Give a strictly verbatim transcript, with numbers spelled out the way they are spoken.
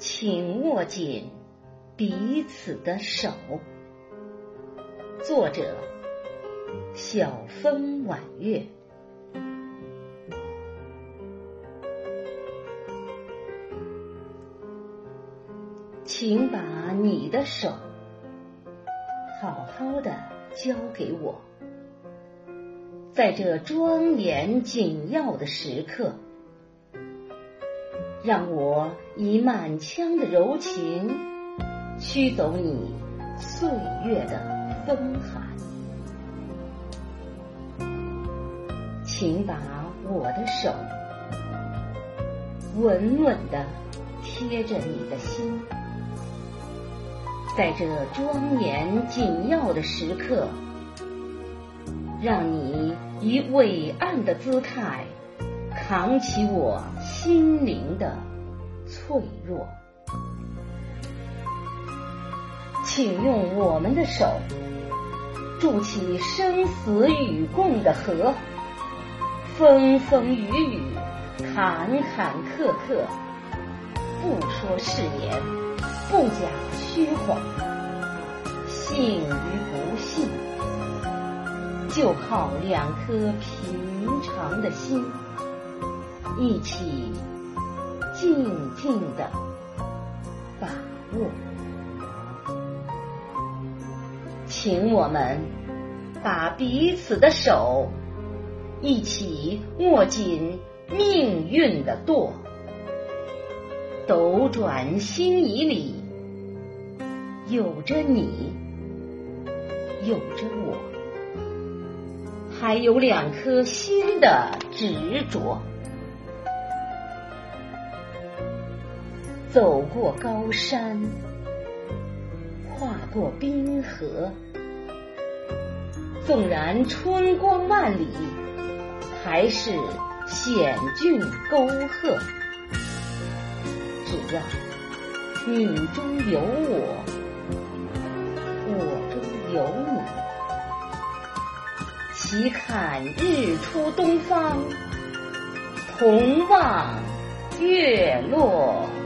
请握紧彼此的手。作者：晓风婉月。请把你的手好好的交给我，在这庄严紧要的时刻，让我以满腔的柔情驱走你岁月的风寒。请把我的手稳稳地贴着你的心，在这庄严紧要的时刻，让你以伟岸的姿态扛起我心灵的脆弱。请用我们的手筑起生死与共的河，风风雨雨，坎坎坷坷，不说誓言，不假虚谎，信与不信，就靠两颗平常的心，一起静静地把握。请我们把彼此的手一起握紧命运的舵，斗转星移里，有着你，有着我，还有两颗心的执着。走过高山，跨过冰河，纵然春光万里，还是险峻沟壑。只要你中有我，我中有你，齐看日出东方，同望月落